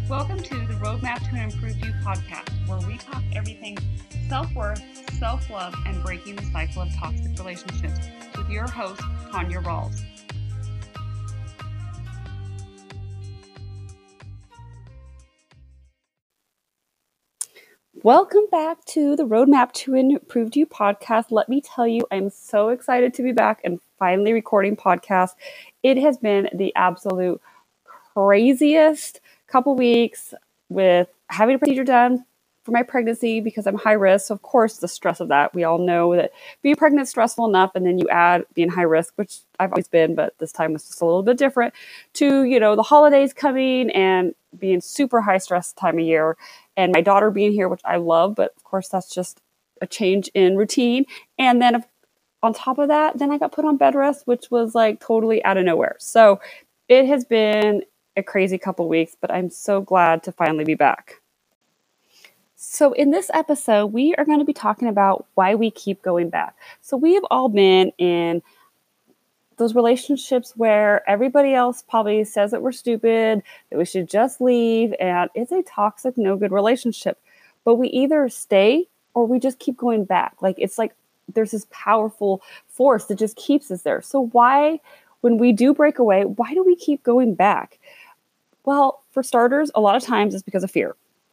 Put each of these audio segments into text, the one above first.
Welcome to the Roadmap to an Improved You podcast, where we talk everything self-worth, self-love, and breaking the cycle of toxic relationships with your host, Tanya Rawls. Welcome back to the Roadmap to an Improved You podcast. Let me tell you, I'm so excited to be back and finally recording podcasts. It has been the absolute craziest couple weeks with having a procedure done for my pregnancy because I'm high risk. So of course, the stress of that. We all know that being pregnant is stressful enough, and then you add being high risk, which I've always been, but this time was just a little bit different, to, the holidays coming and being super high stress time of year, and my daughter being here, which I love, but of course that's just a change in routine. And then on top of that, then I got put on bed rest, which was like totally out of nowhere. So it has been a crazy couple weeks, but I'm so glad to finally be back. So in this episode, we are going to be talking about why we keep going back. So we have all been in those relationships where everybody else probably says that we're stupid, that we should just leave, and it's a toxic, no good relationship. But we either stay or we just keep going back. It's like there's this powerful force that just keeps us there. So why, when we do break away, why do we keep going back? Well, for starters, a lot of times it's because of fear.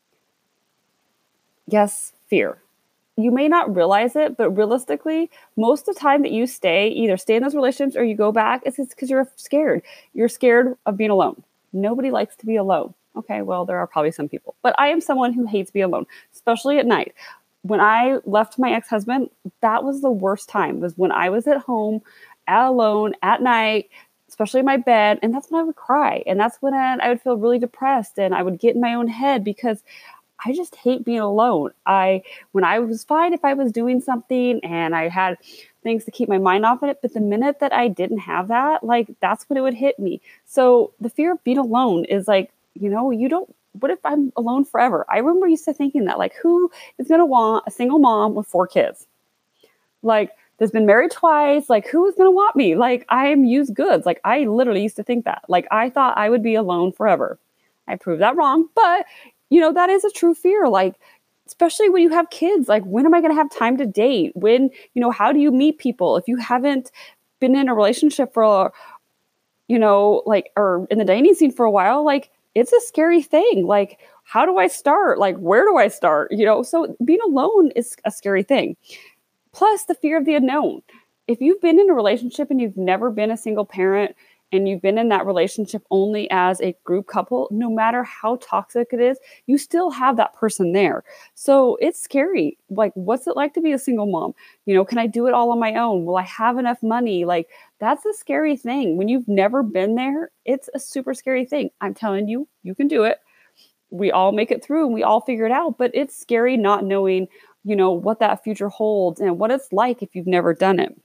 Yes, fear. You may not realize it, but realistically, most of the time that you either stay in those relationships or you go back, it's because you're scared. You're scared of being alone. Nobody likes to be alone. Okay, well, there are probably some people, but I am someone who hates being alone, especially at night. When I left my ex-husband, that was the worst time, was when I was at home, alone, at night, especially in my bed, and that's when I would cry. And that's when I would feel really depressed, and I would get in my own head because I just hate being alone. When I was fine if I was doing something and I had things to keep my mind off of it, but the minute that I didn't have that, that's when it would hit me. So the fear of being alone is what if I'm alone forever? I remember used to thinking that, who is going to want a single mom with 4 kids? That's been married twice. Who is going to want me? I am used goods. I literally used to think that. I thought I would be alone forever. I proved that wrong, but that is a true fear. Especially when you have kids, when am I going to have time to date? When, how do you meet people? If you haven't been in a relationship for, or in the dating scene for a while, it's a scary thing. How do I start? Where do I start? So being alone is a scary thing. Plus the fear of the unknown. If you've been in a relationship and you've never been a single parent, and you've been in that relationship only as a group couple, no matter how toxic it is, you still have that person there. So it's scary. What's it like to be a single mom? Can I do it all on my own? Will I have enough money? That's a scary thing. When you've never been there, it's a super scary thing. I'm telling you, you can do it. We all make it through and we all figure it out, but it's scary not knowing, what that future holds and what it's like if you've never done it.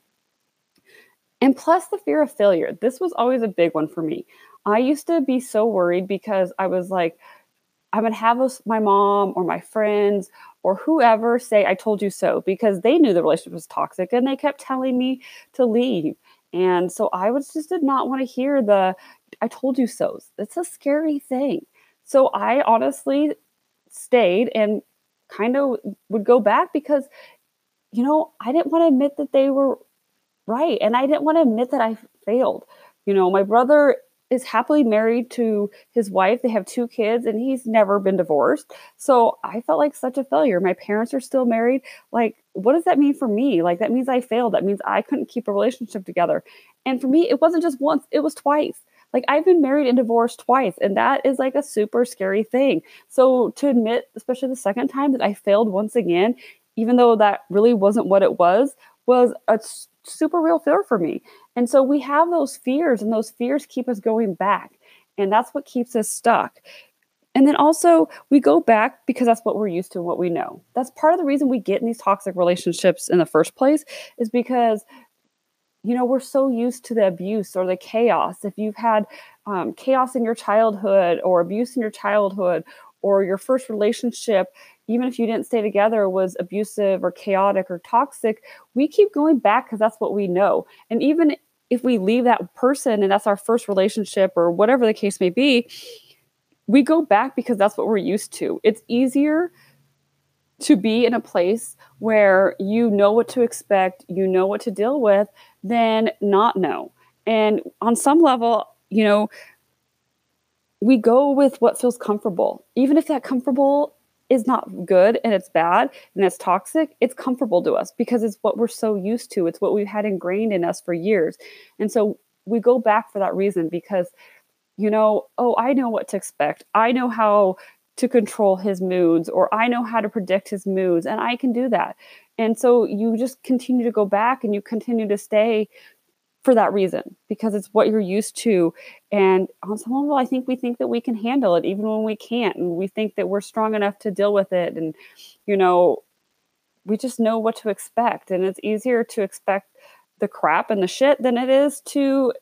And plus the fear of failure. This was always a big one for me. I used to be so worried because I was like, I'm going to have my mom or my friends or whoever say, I told you so, because they knew the relationship was toxic and they kept telling me to leave. And so I did not want to hear I told you so. It's a scary thing. So I honestly stayed and kind of would go back because, I didn't want to admit that they were right. And I didn't want to admit that I failed. My brother is happily married to his wife. They have 2 kids and he's never been divorced. So I felt like such a failure. My parents are still married. What does that mean for me? That means I failed. That means I couldn't keep a relationship together. And for me, it wasn't just once, it was twice. I've been married and divorced twice, and that is a super scary thing. So to admit, especially the second time, that I failed once again, even though that really wasn't what it was a super real fear for me. And so we have those fears, and those fears keep us going back. And that's what keeps us stuck. And then also we go back because that's what we're used to and what we know. That's part of the reason we get in these toxic relationships in the first place, is because, we're so used to the abuse or the chaos. If you've had chaos in your childhood or abuse in your childhood, or your first relationship, even if you didn't stay together, was abusive or chaotic or toxic, we keep going back because that's what we know. And even if we leave that person and that's our first relationship or whatever the case may be, we go back because that's what we're used to. It's easier to be in a place where you know what to expect, you know what to deal with, than not know. And on some level, we go with what feels comfortable. Even if that comfortable is not good and it's bad and it's toxic, it's comfortable to us because it's what we're so used to. It's what we've had ingrained in us for years. And so we go back for that reason because, oh, I know what to expect. I know how to control his moods, or I know how to predict his moods, and I can do that. And so you just continue to go back and you continue to stay for that reason, because it's what you're used to. And on some level, I think we think that we can handle it even when we can't. And we think that we're strong enough to deal with it. And, we just know what to expect. And it's easier to expect the crap and the shit than it is to,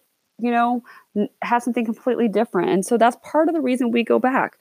have something completely different. And so that's part of the reason we go back.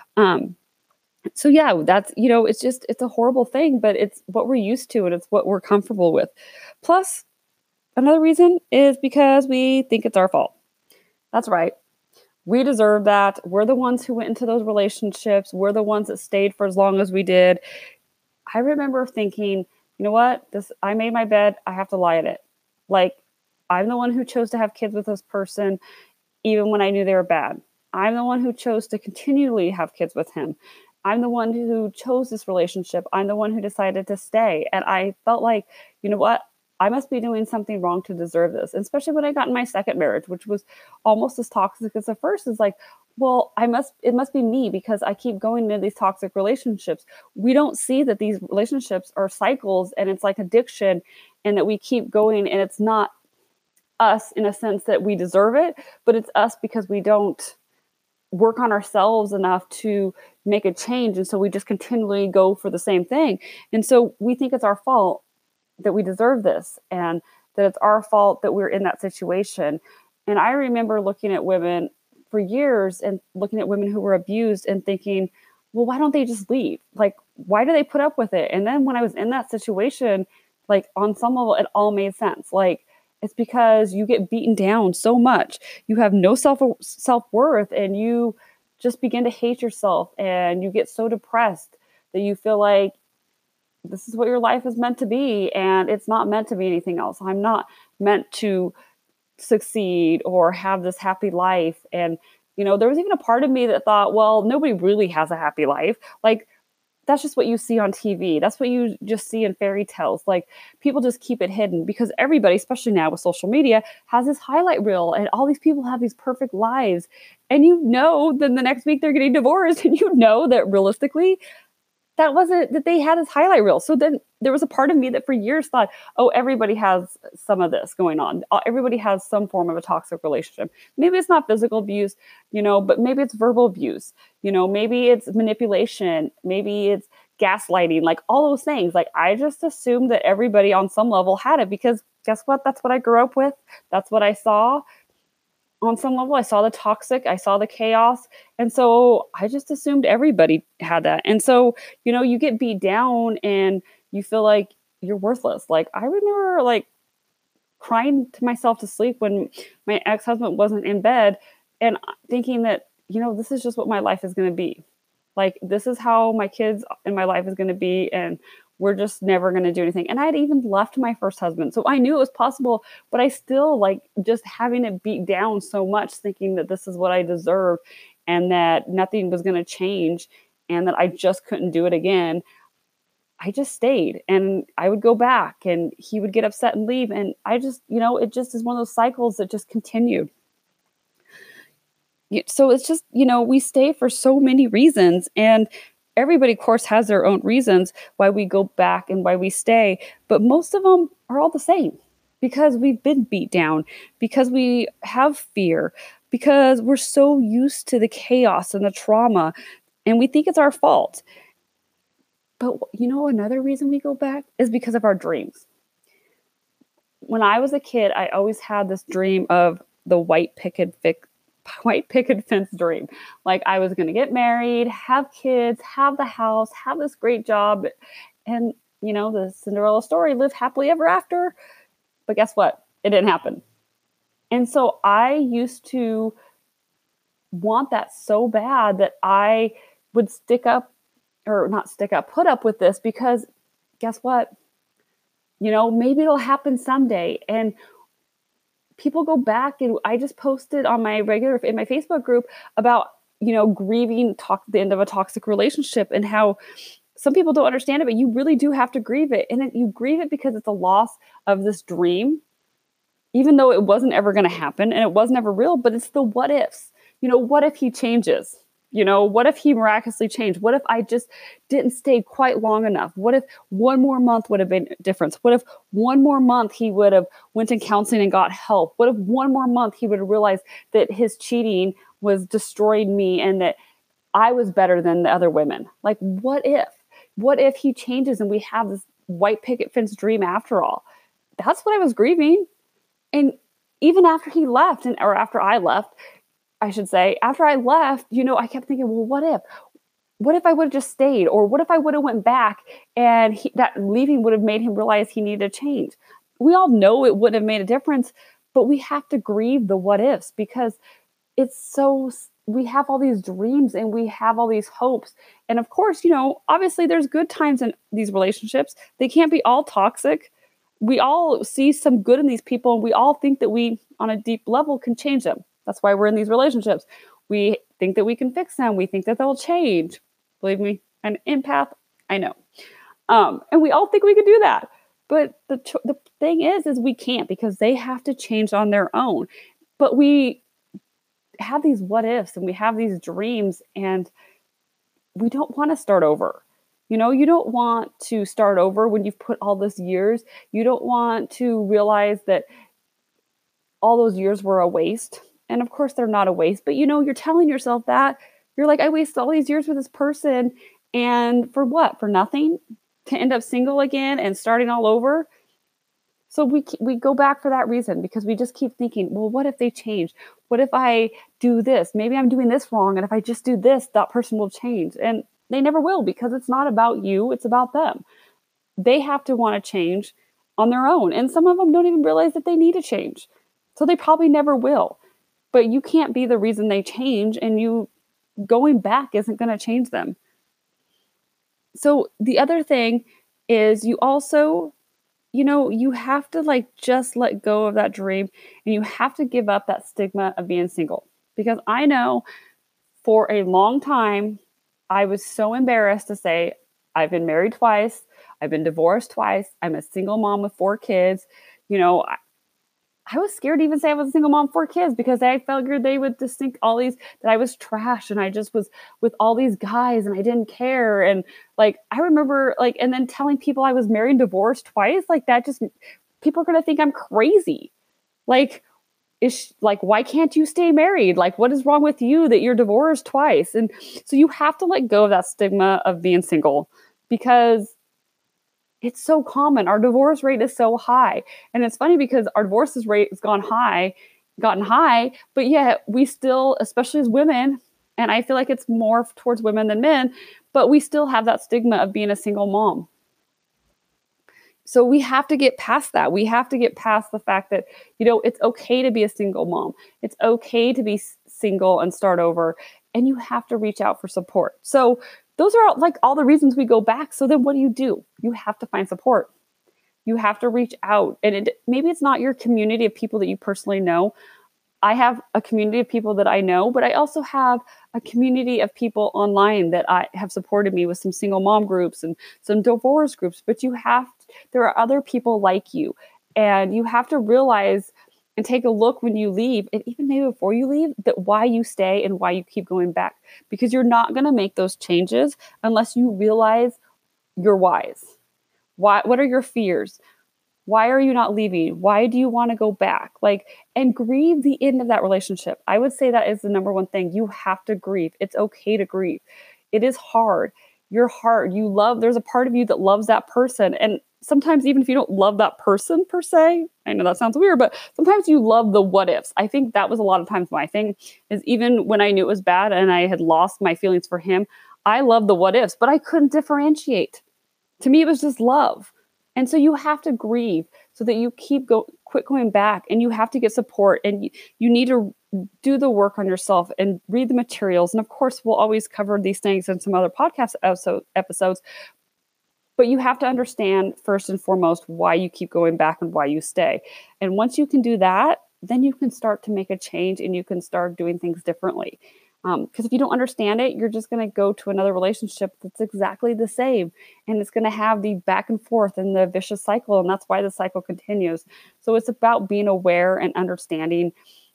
So yeah, that's, it's a horrible thing, but it's what we're used to and it's what we're comfortable with. Plus, another reason is because we think it's our fault. That's right. We deserve that. We're the ones who went into those relationships. We're the ones that stayed for as long as we did. I remember thinking, you know what? I made my bed. I have to lie in it. Like, I'm the one who chose to have kids with this person, even when I knew they were bad. I'm the one who chose to continually have kids with him. I'm the one who chose this relationship. I'm the one who decided to stay. And I felt like, you know what? I must be doing something wrong to deserve this. And especially when I got in my second marriage, which was almost as toxic as the first. Is like, well, it must be me because I keep going into these toxic relationships. We don't see that these relationships are cycles and it's like addiction, and that we keep going, and it's not us in a sense that we deserve it, but it's us because we don't work on ourselves enough to make a change. And so we just continually go for the same thing. And so we think it's our fault that we deserve this, and that it's our fault that we're in that situation. And I remember looking at women for years and looking at women who were abused and thinking, well, why don't they just leave? Like, why do they put up with it? And then when I was in that situation, like, on some level, it all made sense. Like, it's because you get beaten down so much. You have no self-worth, and you just begin to hate yourself, and you get so depressed that you feel like this is what your life is meant to be, and it's not meant to be anything else. I'm not meant to succeed or have this happy life. And, there was even a part of me that thought, well, nobody really has a happy life. Like, that's just what you see on TV. That's what you just see in fairy tales. Like, people just keep it hidden because everybody, especially now with social media, has this highlight reel, and all these people have these perfect lives. And then the next week they're getting divorced, and that realistically, that wasn't that they had this highlight reel. So then there was a part of me that for years thought, oh, everybody has some of this going on. Everybody has some form of a toxic relationship. Maybe it's not physical abuse, but maybe it's verbal abuse. Maybe it's manipulation. Maybe it's gaslighting, like all those things. Like, I just assumed that everybody on some level had it because guess what? That's what I grew up with. That's what I saw. On some level, I saw the toxic, I saw the chaos. And so I just assumed everybody had that. And so, you get beat down and you feel like you're worthless. Like, I remember like crying to myself to sleep when my ex-husband wasn't in bed and thinking that, this is just what my life is going to be. Like, this is how my kids in my life is going to be. And we're just never going to do anything. And I had even left my first husband. So I knew it was possible, but I still like just having it beat down so much, thinking that this is what I deserve and that nothing was going to change and that I just couldn't do it again. I just stayed, and I would go back and he would get upset and leave. And I just, it just is one of those cycles that just continued. So it's just, we stay for so many reasons, and everybody, of course, has their own reasons why we go back and why we stay, but most of them are all the same because we've been beat down, because we have fear, because we're so used to the chaos and the trauma, and we think it's our fault. But another reason we go back is because of our dreams. When I was a kid, I always had this dream of the white picket fence dream. Like, I was going to get married, have kids, have the house, have this great job, and the Cinderella story, live happily ever after. But guess what? It didn't happen. And so I used to want that so bad that I would put up with this, because guess what? Maybe it'll happen someday. And people go back, and I just posted on my in my Facebook group about, grieving the end of a toxic relationship, and how some people don't understand it, but you really do have to grieve it. And you grieve it because it's a loss of this dream, even though it wasn't ever going to happen and it was never real, but it's the what ifs. What if he changes? What if he miraculously changed? What if I just didn't stay quite long enough? What if one more month would have been a difference? What if one more month he would have went in counseling and got help? What if one more month he would have realized that his cheating was destroying me and that I was better than the other women? Like, what if? What if he changes and we have this white picket fence dream after all? That's what I was grieving. And even after he left, or after I left, I should say, after I left, I kept thinking, well, what if? What if I would have just stayed? Or what if I would have went back and that leaving would have made him realize he needed to change? We all know it wouldn't have made a difference, but we have to grieve the what ifs, because we have all these dreams and we have all these hopes. And of course, obviously there's good times in these relationships. They can't be all toxic. We all see some good in these people, and we all think that we, on a deep level, can change them. That's why we're in these relationships. We think that we can fix them. We think that they'll change. Believe me, an empath, I know. And we all think we can do that. But the thing is we can't, because they have to change on their own. But we have these what ifs and we have these dreams, and we don't want to start over. You don't want to start over when you've put all those years. You don't want to realize that all those years were a waste. And of course they're not a waste, but you're telling yourself that. You're like, I wasted all these years with this person, and for what? For nothing? To end up single again and starting all over? So we go back for that reason, because we just keep thinking, well, what if they change? What if I do this? Maybe I'm doing this wrong, and if I just do this, that person will change. And they never will, because it's not about you, it's about them. They have to want to change on their own. And some of them don't even realize that they need to change. So they probably never will. But you can't be the reason they change, and you going back isn't going to change them. So the other thing is, you also, you have to just let go of that dream, and you have to give up that stigma of being single. Because I know for a long time, I was so embarrassed to say, I've been married twice. I've been divorced twice. I'm a single mom with 4 kids. I was scared to even say I was a single mom, 4 kids, because I figured they would just think that I was trash, and I just was with all these guys and I didn't care. And I remember and then telling people I was married and divorced twice, people are going to think I'm crazy. Why can't you stay married? What is wrong with you that you're divorced twice? And so you have to let go of that stigma of being single, because it's so common. Our divorce rate is so high. And it's funny, because our divorce rate has gotten high, but yet we still, especially as women, and I feel like it's more towards women than men, but we still have that stigma of being a single mom. So we have to get past that. We have to get past the fact that, it's okay to be a single mom. It's okay to be single and start over, and you have to reach out for support. So those are all the reasons we go back. So then what do? You have to find support. You have to reach out. And maybe it's not your community of people that you personally know. I have a community of people that I know, but I also have a community of people online that I have supported me with some single mom groups and some divorce groups. But there are other people like you, and you have to realize and take a look when you leave, and even maybe before you leave, that why you stay and why you keep going back. Because you're not going to make those changes unless you realize your whys. What are your fears? Why are you not leaving? Why do you want to go back? And grieve the end of that relationship. I would say that is the number one thing. You have to grieve. It's okay to grieve. It is hard. Your heart, there's a part of you that loves that person. And sometimes even if you don't love that person per se, I know that sounds weird, but sometimes you love the what ifs. I think that was a lot of times my thing, is even when I knew it was bad and I had lost my feelings for him, I loved the what ifs, but I couldn't differentiate. To me, it was just love. And so you have to grieve so that you quit going back, and you have to get support, and you need to do the work on yourself and read the materials. And of course, we'll always cover these things in some other podcast episodes. But you have to understand first and foremost why you keep going back and why you stay. And once you can do that, then you can start to make a change and you can start doing things differently. Because if you don't understand it, you're just going to go to another relationship that's exactly the same. And it's going to have the back and forth and the vicious cycle. And that's why the cycle continues. So it's about being aware and understanding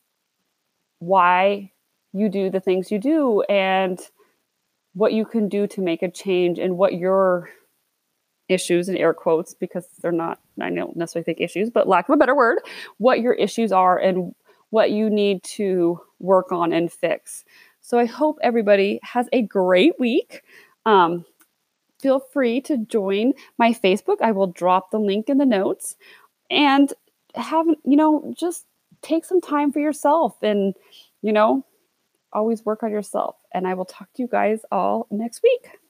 why you do the things you do and what you can do to make a change and what your issues, in air quotes, because they're not, I don't necessarily think issues, but lack of a better word, what your issues are and what you need to work on and fix. So I hope everybody has a great week. Feel free to join my Facebook. I will drop the link in the notes, and just take some time for yourself and, always work on yourself. And I will talk to you guys all next week.